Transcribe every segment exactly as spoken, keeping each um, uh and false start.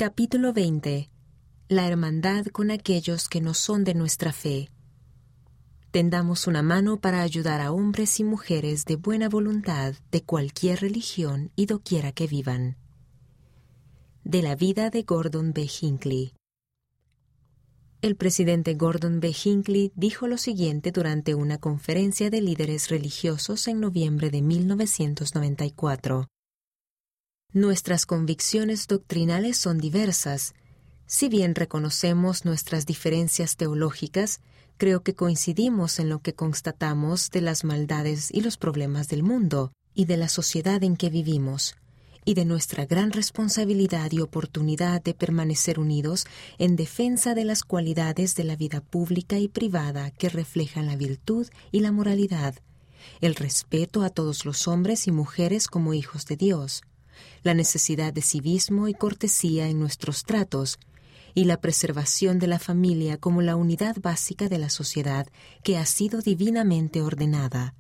Capítulo veinte. La hermandad con aquellos que no son de nuestra fe. Tendamos una mano para ayudar a hombres y mujeres de buena voluntad de cualquier religión y doquiera que vivan. De la vida de Gordon B. Hinckley. El presidente Gordon B. Hinckley dijo lo siguiente durante una conferencia de líderes religiosos en noviembre de mil novecientos noventa y cuatro. Nuestras convicciones doctrinales son diversas. Si bien reconocemos nuestras diferencias teológicas, creo que coincidimos en lo que constatamos de las maldades y los problemas del mundo y de la sociedad en que vivimos, y de nuestra gran responsabilidad y oportunidad de permanecer unidos en defensa de las cualidades de la vida pública y privada que reflejan la virtud y la moralidad, el respeto a todos los hombres y mujeres como hijos de Dios, la necesidad de civismo y cortesía en nuestros tratos, y la preservación de la familia como la unidad básica de la sociedad que ha sido divinamente ordenada.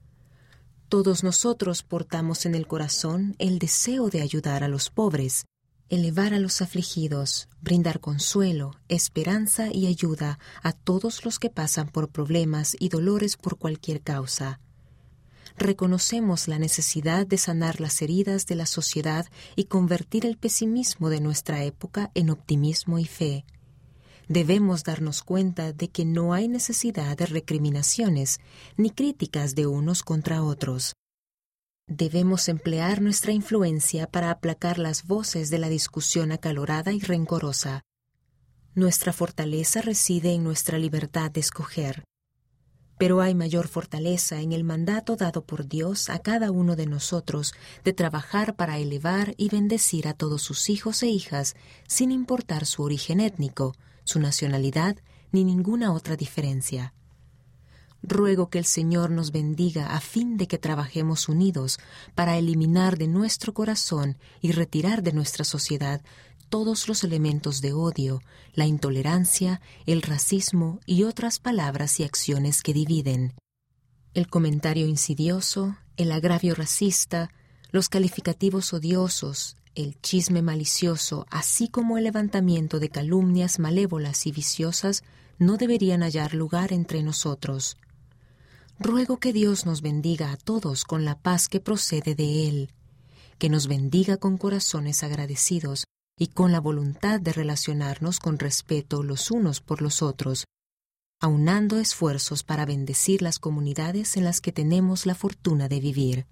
Todos nosotros portamos en el corazón el deseo de ayudar a los pobres, elevar a los afligidos, brindar consuelo, esperanza y ayuda a todos los que pasan por problemas y dolores por cualquier causa. Reconocemos la necesidad de sanar las heridas de la sociedad y convertir el pesimismo de nuestra época en optimismo y fe. Debemos darnos cuenta de que no hay necesidad de recriminaciones ni críticas de unos contra otros. Debemos emplear nuestra influencia para aplacar las voces de la discusión acalorada y rencorosa. Nuestra fortaleza reside en nuestra libertad de escoger. Pero hay mayor fortaleza en el mandato dado por Dios a cada uno de nosotros de trabajar para elevar y bendecir a todos sus hijos e hijas, sin importar su origen étnico, su nacionalidad, ni ninguna otra diferencia. Ruego que el Señor nos bendiga a fin de que trabajemos unidos para eliminar de nuestro corazón y retirar de nuestra sociedad todos los elementos de odio, la intolerancia, el racismo y otras palabras y acciones que dividen. El comentario insidioso, el agravio racista, los calificativos odiosos, el chisme malicioso, así como el levantamiento de calumnias malévolas y viciosas, no deberían hallar lugar entre nosotros. Ruego que Dios nos bendiga a todos con la paz que procede de Él, que nos bendiga con corazones agradecidos y con la voluntad de relacionarnos con respeto los unos por los otros, aunando esfuerzos para bendecir las comunidades en las que tenemos la fortuna de vivir.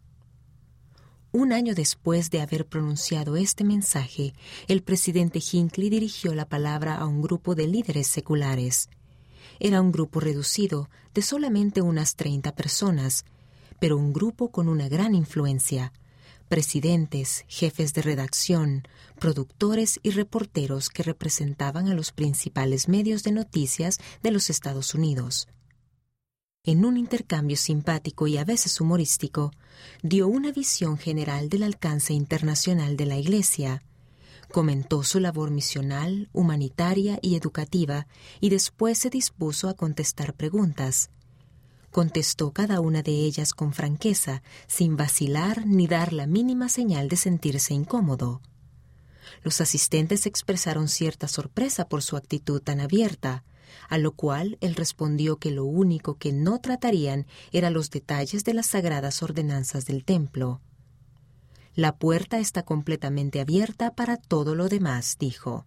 Un año después de haber pronunciado este mensaje, el presidente Hinckley dirigió la palabra a un grupo de líderes seculares. Era un grupo reducido, de solamente unas treinta personas, pero un grupo con una gran influencia. Presidentes, jefes de redacción, productores y reporteros que representaban a los principales medios de noticias de los Estados Unidos. En un intercambio simpático y a veces humorístico, dio una visión general del alcance internacional de la Iglesia, comentó su labor misional, humanitaria y educativa y después se dispuso a contestar preguntas. Contestó cada una de ellas con franqueza, sin vacilar ni dar la mínima señal de sentirse incómodo. Los asistentes expresaron cierta sorpresa por su actitud tan abierta, a lo cual él respondió que lo único que no tratarían era los detalles de las sagradas ordenanzas del templo. La puerta está completamente abierta para todo lo demás, dijo.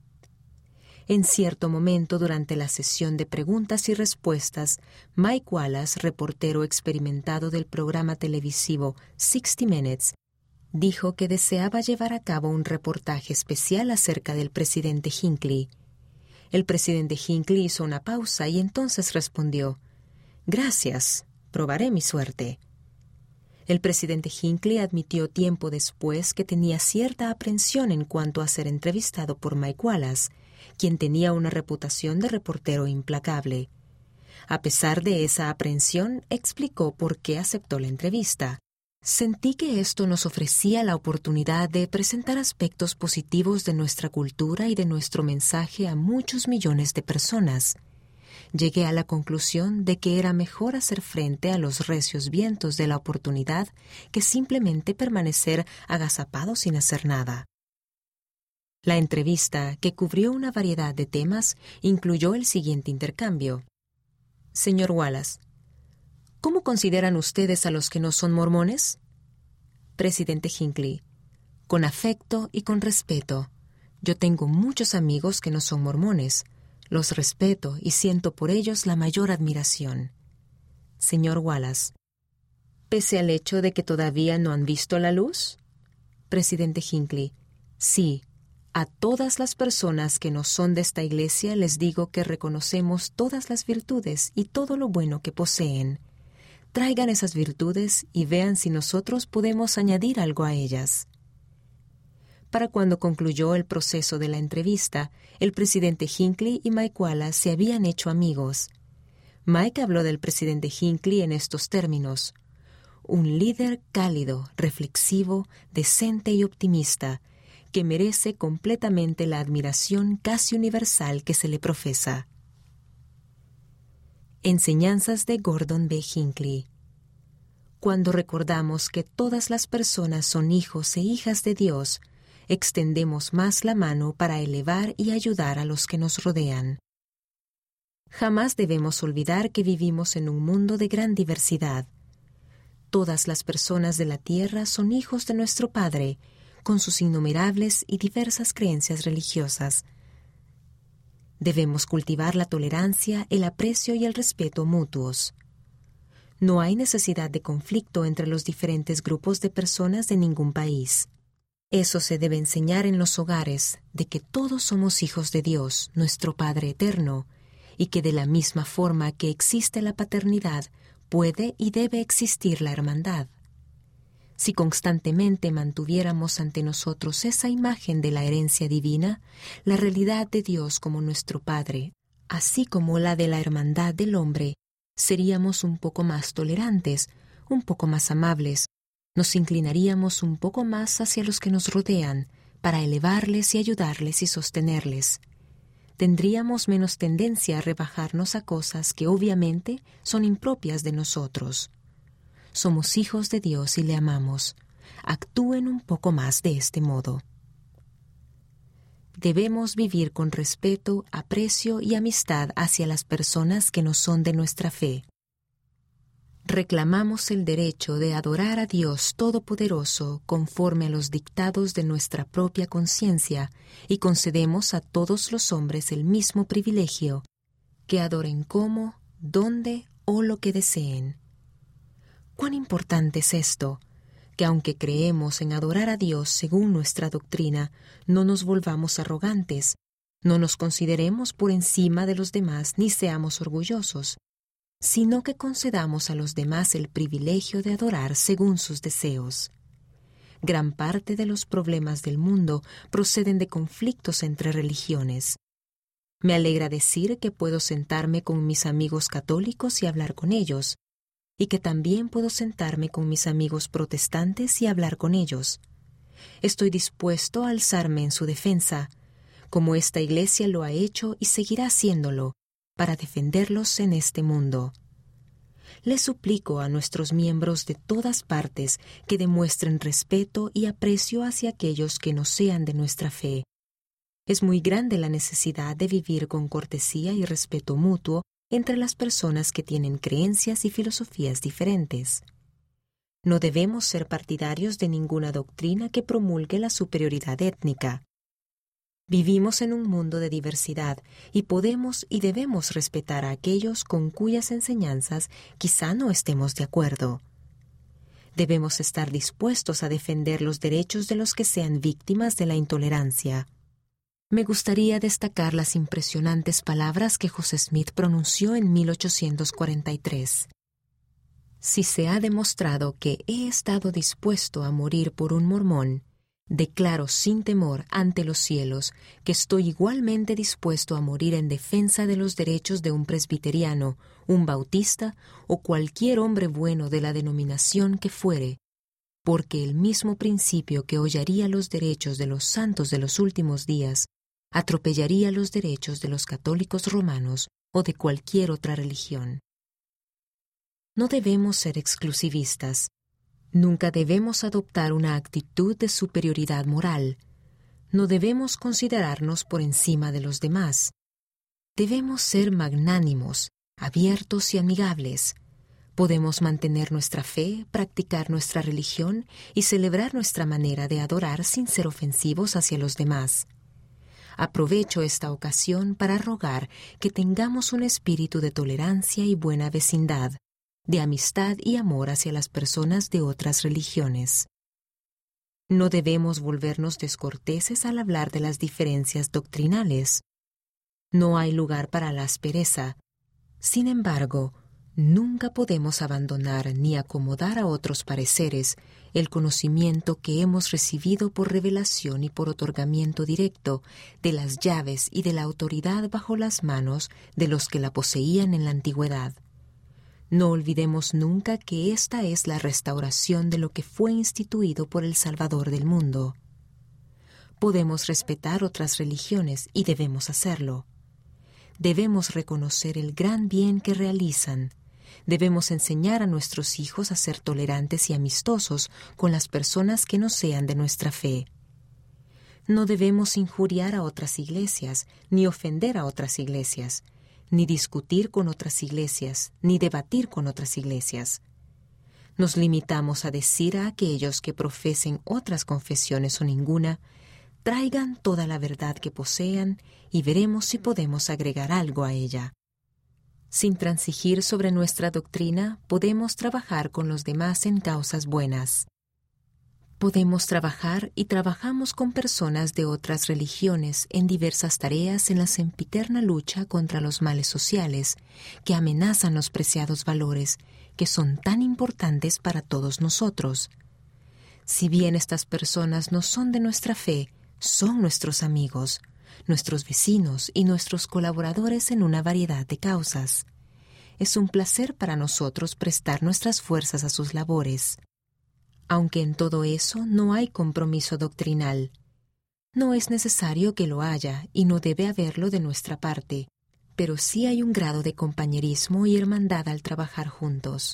En cierto momento durante la sesión de preguntas y respuestas, Mike Wallace, reportero experimentado del programa televisivo sixty minutes, dijo que deseaba llevar a cabo un reportaje especial acerca del presidente Hinckley. El presidente Hinckley hizo una pausa y entonces respondió: «Gracias, probaré mi suerte». El presidente Hinckley admitió tiempo después que tenía cierta aprensión en cuanto a ser entrevistado por Mike Wallace, quien tenía una reputación de reportero implacable. A pesar de esa aprensión, explicó por qué aceptó la entrevista. Sentí que esto nos ofrecía la oportunidad de presentar aspectos positivos de nuestra cultura y de nuestro mensaje a muchos millones de personas. Llegué a la conclusión de que era mejor hacer frente a los recios vientos de la oportunidad que simplemente permanecer agazapado sin hacer nada. La entrevista, que cubrió una variedad de temas, incluyó el siguiente intercambio. Señor Wallace, ¿cómo consideran ustedes a los que no son mormones? Presidente Hinckley, con afecto y con respeto. Yo tengo muchos amigos que no son mormones. Los respeto y siento por ellos la mayor admiración. Señor Wallace, ¿pese al hecho de que todavía no han visto la luz? Presidente Hinckley, sí. A todas las personas que no son de esta iglesia les digo que reconocemos todas las virtudes y todo lo bueno que poseen. Traigan esas virtudes y vean si nosotros podemos añadir algo a ellas. Para cuando concluyó el proceso de la entrevista, el presidente Hinckley y Mike Wallace se habían hecho amigos. Mike habló del presidente Hinckley en estos términos: un líder cálido, reflexivo, decente y optimista, que merece completamente la admiración casi universal que se le profesa. Enseñanzas de Gordon B. Hinckley. Cuando recordamos que todas las personas son hijos e hijas de Dios, extendemos más la mano para elevar y ayudar a los que nos rodean. Jamás debemos olvidar que vivimos en un mundo de gran diversidad. Todas las personas de la tierra son hijos de nuestro Padre, con sus innumerables y diversas creencias religiosas. Debemos cultivar la tolerancia, el aprecio y el respeto mutuos. No hay necesidad de conflicto entre los diferentes grupos de personas de ningún país. Eso se debe enseñar en los hogares, de que todos somos hijos de Dios, nuestro Padre eterno, y que de la misma forma que existe la paternidad, puede y debe existir la hermandad. Si constantemente mantuviéramos ante nosotros esa imagen de la herencia divina, la realidad de Dios como nuestro Padre, así como la de la hermandad del hombre, seríamos un poco más tolerantes, un poco más amables, nos inclinaríamos un poco más hacia los que nos rodean, para elevarles y ayudarles y sostenerles. Tendríamos menos tendencia a rebajarnos a cosas que obviamente son impropias de nosotros. Somos hijos de Dios y le amamos. Actúen un poco más de este modo. Debemos vivir con respeto, aprecio y amistad hacia las personas que no son de nuestra fe. Reclamamos el derecho de adorar a Dios Todopoderoso conforme a los dictados de nuestra propia conciencia y concedemos a todos los hombres el mismo privilegio, que adoren como, donde o lo que deseen. ¿Cuán importante es esto? Que aunque creemos en adorar a Dios según nuestra doctrina, no nos volvamos arrogantes, no nos consideremos por encima de los demás ni seamos orgullosos, sino que concedamos a los demás el privilegio de adorar según sus deseos. Gran parte de los problemas del mundo proceden de conflictos entre religiones. Me alegra decir que puedo sentarme con mis amigos católicos y hablar con ellos, y que también puedo sentarme con mis amigos protestantes y hablar con ellos. Estoy dispuesto a alzarme en su defensa, como esta iglesia lo ha hecho y seguirá haciéndolo, para defenderlos en este mundo. Les suplico a nuestros miembros de todas partes que demuestren respeto y aprecio hacia aquellos que no sean de nuestra fe. Es muy grande la necesidad de vivir con cortesía y respeto mutuo entre las personas que tienen creencias y filosofías diferentes. No debemos ser partidarios de ninguna doctrina que promulgue la superioridad étnica. Vivimos en un mundo de diversidad y podemos y debemos respetar a aquellos con cuyas enseñanzas quizá no estemos de acuerdo. Debemos estar dispuestos a defender los derechos de los que sean víctimas de la intolerancia. Me gustaría destacar las impresionantes palabras que José Smith pronunció en mil ochocientos cuarenta y tres. Si se ha demostrado que he estado dispuesto a morir por un mormón, declaro sin temor ante los cielos que estoy igualmente dispuesto a morir en defensa de los derechos de un presbiteriano, un bautista o cualquier hombre bueno de la denominación que fuere, porque el mismo principio que hollaría los derechos de los santos de los últimos días atropellaría los derechos de los católicos romanos o de cualquier otra religión. No debemos ser exclusivistas. Nunca debemos adoptar una actitud de superioridad moral. No debemos considerarnos por encima de los demás. Debemos ser magnánimos, abiertos y amigables. Podemos mantener nuestra fe, practicar nuestra religión y celebrar nuestra manera de adorar sin ser ofensivos hacia los demás. Aprovecho esta ocasión para rogar que tengamos un espíritu de tolerancia y buena vecindad, de amistad y amor hacia las personas de otras religiones. No debemos volvernos descorteses al hablar de las diferencias doctrinales. No hay lugar para la aspereza. Sin embargo, nunca podemos abandonar ni acomodar a otros pareceres el conocimiento que hemos recibido por revelación y por otorgamiento directo de las llaves y de la autoridad bajo las manos de los que la poseían en la antigüedad. No olvidemos nunca que esta es la restauración de lo que fue instituido por el Salvador del mundo. Podemos respetar otras religiones y debemos hacerlo. Debemos reconocer el gran bien que realizan. Debemos enseñar a nuestros hijos a ser tolerantes y amistosos con las personas que no sean de nuestra fe. No debemos injuriar a otras iglesias, ni ofender a otras iglesias, ni discutir con otras iglesias, ni debatir con otras iglesias. Nos limitamos a decir a aquellos que profesen otras confesiones o ninguna, traigan toda la verdad que posean y veremos si podemos agregar algo a ella. Sin transigir sobre nuestra doctrina, podemos trabajar con los demás en causas buenas. Podemos trabajar y trabajamos con personas de otras religiones en diversas tareas en la sempiterna lucha contra los males sociales que amenazan los preciados valores que son tan importantes para todos nosotros. Si bien estas personas no son de nuestra fe, son nuestros amigos, nuestros vecinos y nuestros colaboradores en una variedad de causas. Es un placer para nosotros prestar nuestras fuerzas a sus labores. Aunque en todo eso no hay compromiso doctrinal. No es necesario que lo haya y no debe haberlo de nuestra parte, pero sí hay un grado de compañerismo y hermandad al trabajar juntos.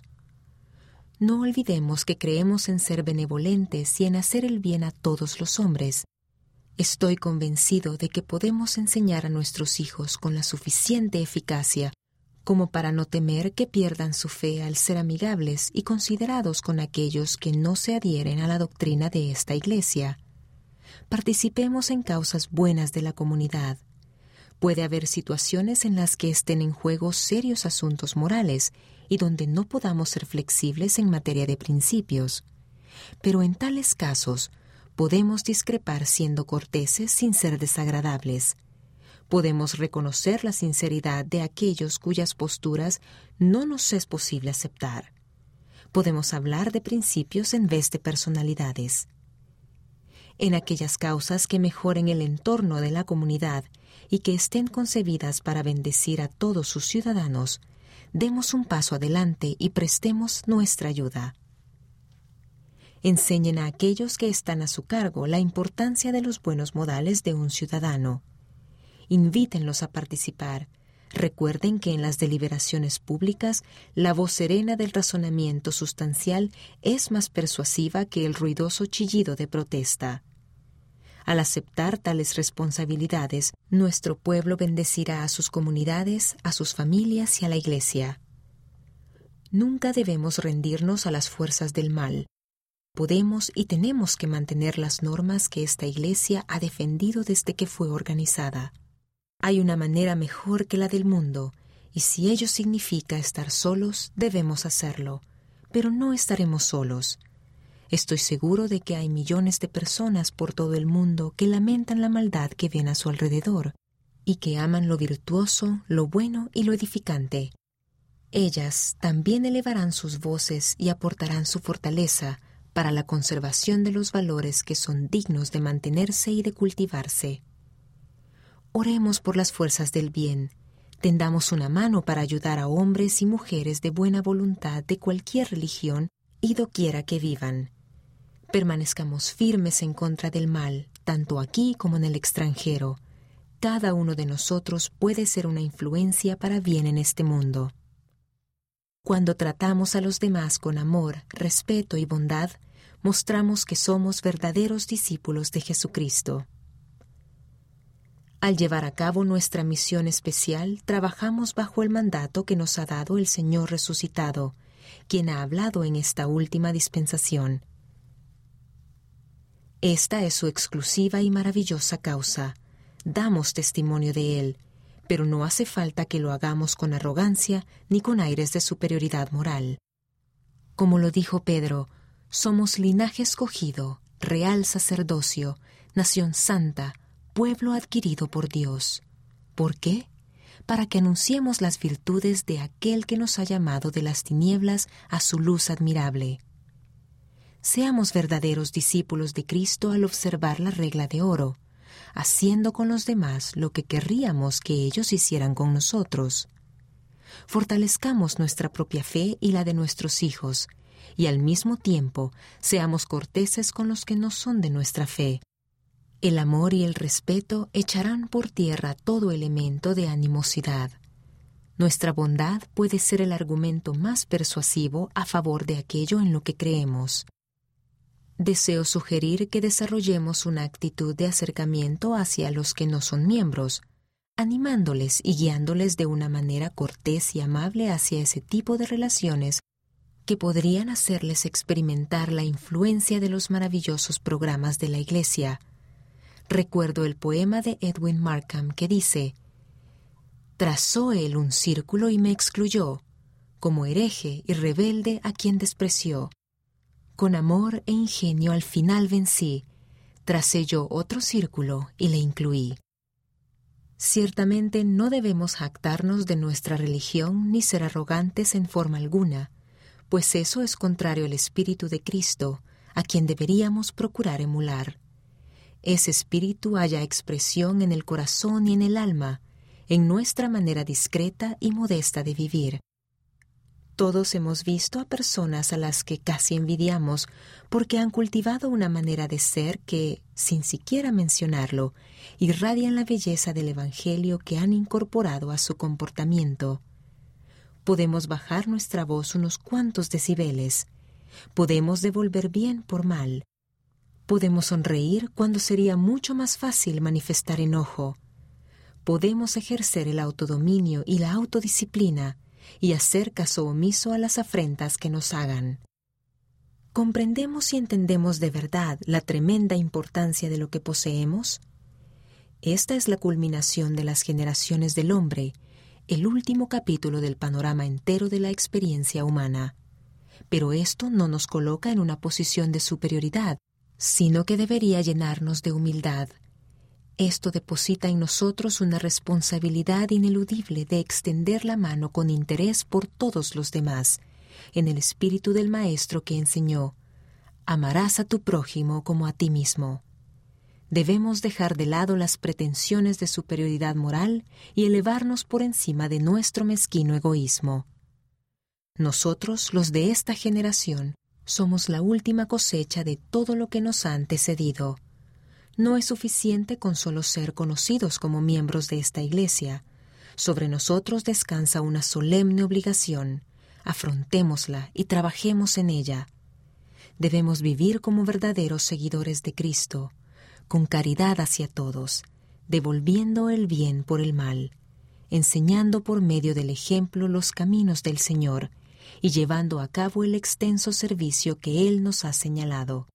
No olvidemos que creemos en ser benevolentes y en hacer el bien a todos los hombres. Estoy convencido de que podemos enseñar a nuestros hijos con la suficiente eficacia como para no temer que pierdan su fe al ser amigables y considerados con aquellos que no se adhieren a la doctrina de esta Iglesia. Participemos en causas buenas de la comunidad. Puede haber situaciones en las que estén en juego serios asuntos morales y donde no podamos ser flexibles en materia de principios. Pero en tales casos, podemos discrepar siendo corteses sin ser desagradables. Podemos reconocer la sinceridad de aquellos cuyas posturas no nos es posible aceptar. Podemos hablar de principios en vez de personalidades. En aquellas causas que mejoren el entorno de la comunidad y que estén concebidas para bendecir a todos sus ciudadanos, demos un paso adelante y prestemos nuestra ayuda. Enseñen a aquellos que están a su cargo la importancia de los buenos modales de un ciudadano. Invítenlos a participar. Recuerden que en las deliberaciones públicas la voz serena del razonamiento sustancial es más persuasiva que el ruidoso chillido de protesta. Al aceptar tales responsabilidades, nuestro pueblo bendecirá a sus comunidades, a sus familias y a la Iglesia. Nunca debemos rendirnos a las fuerzas del mal. Podemos y tenemos que mantener las normas que esta Iglesia ha defendido desde que fue organizada. Hay una manera mejor que la del mundo, y si ello significa estar solos, debemos hacerlo, pero no estaremos solos. Estoy seguro de que hay millones de personas por todo el mundo que lamentan la maldad que ven a su alrededor, y que aman lo virtuoso, lo bueno y lo edificante. Ellas también elevarán sus voces y aportarán su fortaleza para la conservación de los valores que son dignos de mantenerse y de cultivarse. Oremos por las fuerzas del bien. Tendamos una mano para ayudar a hombres y mujeres de buena voluntad de cualquier religión y doquiera que vivan. Permanezcamos firmes en contra del mal, tanto aquí como en el extranjero. Cada uno de nosotros puede ser una influencia para bien en este mundo. Cuando tratamos a los demás con amor, respeto y bondad, mostramos que somos verdaderos discípulos de Jesucristo. Al llevar a cabo nuestra misión especial, trabajamos bajo el mandato que nos ha dado el Señor resucitado, quien ha hablado en esta última dispensación. Esta es su exclusiva y maravillosa causa. Damos testimonio de Él, pero no hace falta que lo hagamos con arrogancia ni con aires de superioridad moral. Como lo dijo Pedro, somos linaje escogido, real sacerdocio, nación santa, pueblo adquirido por Dios. ¿Por qué? Para que anunciemos las virtudes de aquel que nos ha llamado de las tinieblas a su luz admirable. Seamos verdaderos discípulos de Cristo al observar la regla de oro, haciendo con los demás lo que querríamos que ellos hicieran con nosotros. Fortalezcamos nuestra propia fe y la de nuestros hijos, y al mismo tiempo seamos corteses con los que no son de nuestra fe. El amor y el respeto echarán por tierra todo elemento de animosidad. Nuestra bondad puede ser el argumento más persuasivo a favor de aquello en lo que creemos. Deseo sugerir que desarrollemos una actitud de acercamiento hacia los que no son miembros, animándoles y guiándoles de una manera cortés y amable hacia ese tipo de relaciones que podrían hacerles experimentar la influencia de los maravillosos programas de la Iglesia. Recuerdo el poema de Edwin Markham que dice: «Trazó él un círculo y me excluyó, como hereje y rebelde a quien despreció. Con amor e ingenio al final vencí, tracé yo otro círculo y le incluí». Ciertamente no debemos jactarnos de nuestra religión ni ser arrogantes en forma alguna, pues eso es contrario al espíritu de Cristo, a quien deberíamos procurar emular. Ese espíritu halla expresión en el corazón y en el alma, en nuestra manera discreta y modesta de vivir. Todos hemos visto a personas a las que casi envidiamos porque han cultivado una manera de ser que, sin siquiera mencionarlo, irradian la belleza del Evangelio que han incorporado a su comportamiento. Podemos bajar nuestra voz unos cuantos decibeles. Podemos devolver bien por mal. Podemos sonreír cuando sería mucho más fácil manifestar enojo. Podemos ejercer el autodominio y la autodisciplina y hacer caso omiso a las afrentas que nos hagan. ¿Comprendemos y entendemos de verdad la tremenda importancia de lo que poseemos? Esta es la culminación de las generaciones del hombre, el último capítulo del panorama entero de la experiencia humana. Pero esto no nos coloca en una posición de superioridad, sino que debería llenarnos de humildad. Esto deposita en nosotros una responsabilidad ineludible de extender la mano con interés por todos los demás, en el espíritu del Maestro que enseñó: «Amarás a tu prójimo como a ti mismo». Debemos dejar de lado las pretensiones de superioridad moral y elevarnos por encima de nuestro mezquino egoísmo. Nosotros, los de esta generación, somos la última cosecha de todo lo que nos ha antecedido. No es suficiente con solo ser conocidos como miembros de esta Iglesia. Sobre nosotros descansa una solemne obligación. Afrontémosla y trabajemos en ella. Debemos vivir como verdaderos seguidores de Cristo, con caridad hacia todos, devolviendo el bien por el mal, enseñando por medio del ejemplo los caminos del Señor y llevando a cabo el extenso servicio que Él nos ha señalado.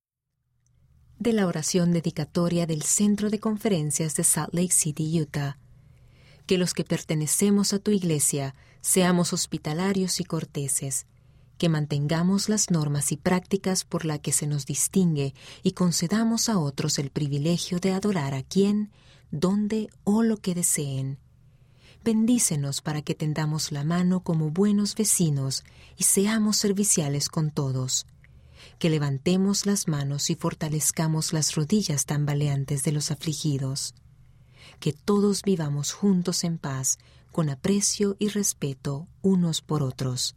De la oración dedicatoria del Centro de Conferencias de Salt Lake City, Utah. Que los que pertenecemos a tu Iglesia seamos hospitalarios y corteses, que mantengamos las normas y prácticas por las que se nos distingue y concedamos a otros el privilegio de adorar a quien, donde o lo que deseen. Bendícenos para que tendamos la mano como buenos vecinos y seamos serviciales con todos. Que levantemos las manos y fortalezcamos las rodillas tambaleantes de los afligidos. Que todos vivamos juntos en paz, con aprecio y respeto unos por otros.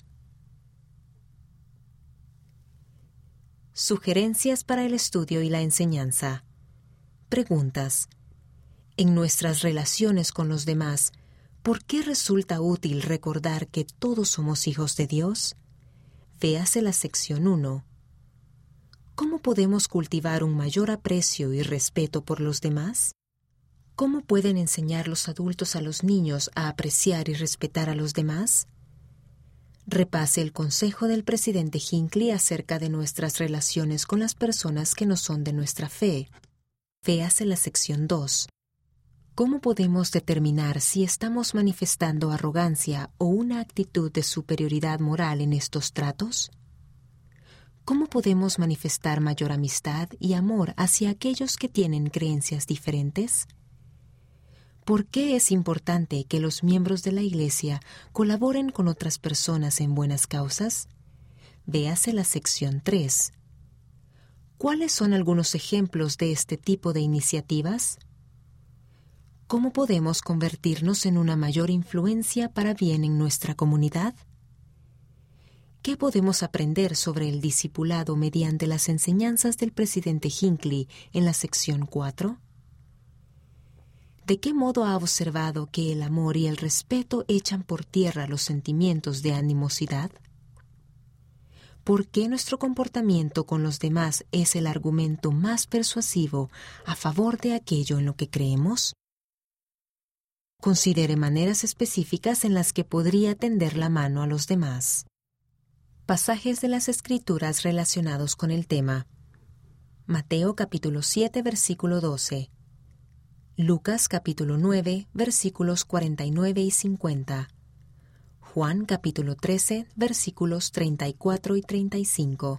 Sugerencias para el estudio y la enseñanza. Preguntas. En nuestras relaciones con los demás, ¿por qué resulta útil recordar que todos somos hijos de Dios? Véase la sección uno. ¿Cómo podemos cultivar un mayor aprecio y respeto por los demás? ¿Cómo pueden enseñar los adultos a los niños a apreciar y respetar a los demás? Repase el consejo del presidente Hinckley acerca de nuestras relaciones con las personas que no son de nuestra fe. Véase la sección dos. ¿Cómo podemos determinar si estamos manifestando arrogancia o una actitud de superioridad moral en estos tratos? ¿Cómo podemos manifestar mayor amistad y amor hacia aquellos que tienen creencias diferentes? ¿Por qué es importante que los miembros de la Iglesia colaboren con otras personas en buenas causas? Véase la sección tres. ¿Cuáles son algunos ejemplos de este tipo de iniciativas? ¿Cómo podemos convertirnos en una mayor influencia para bien en nuestra comunidad? ¿Qué podemos aprender sobre el discipulado mediante las enseñanzas del presidente Hinckley en la sección cuatro? ¿De qué modo ha observado que el amor y el respeto echan por tierra los sentimientos de animosidad? ¿Por qué nuestro comportamiento con los demás es el argumento más persuasivo a favor de aquello en lo que creemos? Considere maneras específicas en las que podría tender la mano a los demás. Pasajes de las Escrituras relacionados con el tema. Mateo capítulo siete, versículo doce. Lucas capítulo nueve, versículos cuarenta y nueve y cincuenta. Juan capítulo trece, versículos treinta y cuatro y treinta y cinco.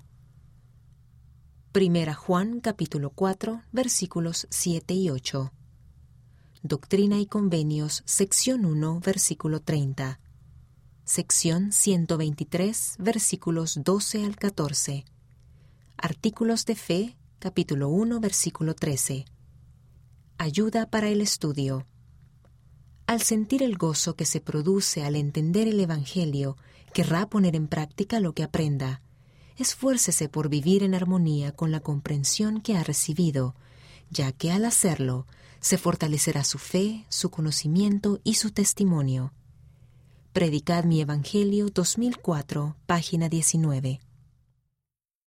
Primera Juan capítulo cuatro, versículos siete y ocho. Doctrina y Convenios, sección uno, versículo treinta. Sección ciento veintitrés, versículos doce al catorce. Artículos de Fe, capítulo uno, versículo trece. Ayuda para el estudio. Al sentir el gozo que se produce al entender el Evangelio, querrá poner en práctica lo que aprenda. Esfuércese por vivir en armonía con la comprensión que ha recibido, ya que al hacerlo, se fortalecerá su fe, su conocimiento y su testimonio. Predicad mi Evangelio dos mil cuatro, página diecinueve.